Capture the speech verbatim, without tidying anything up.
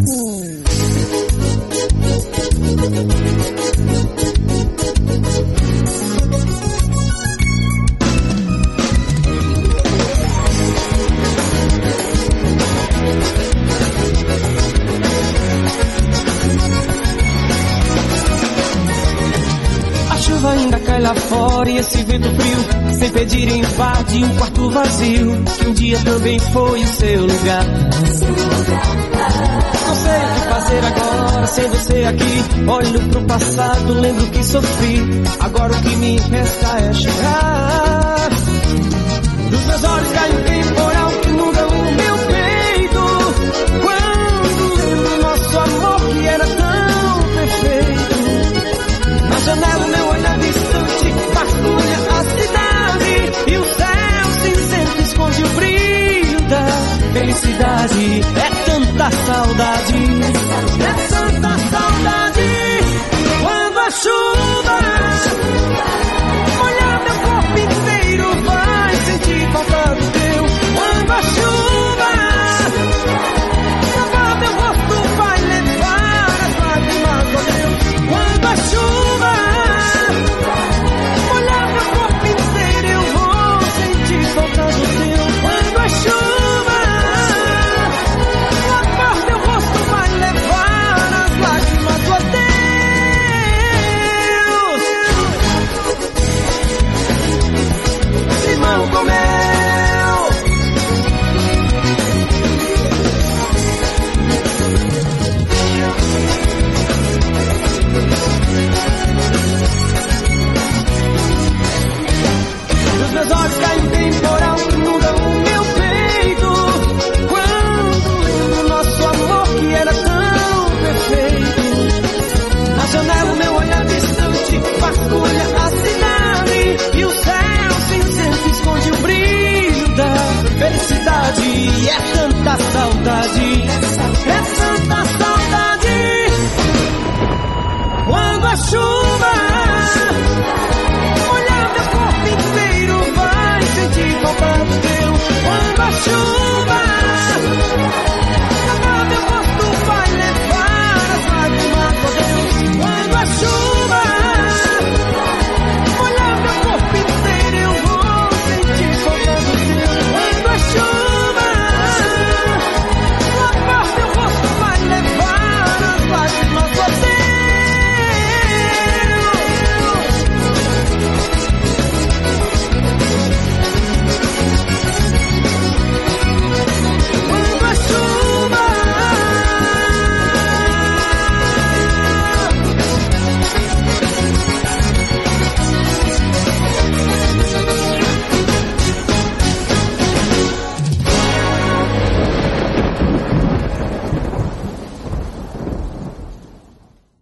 Ainda cai lá fora e esse vento frio, sem pedir, invade um quarto vazio, que um dia também foi o seu lugar. Não sei o que fazer agora, sem você aqui. Olho pro passado, lembro que sofri. Agora o que me resta é chorar. Dos meus olhos cai um temporal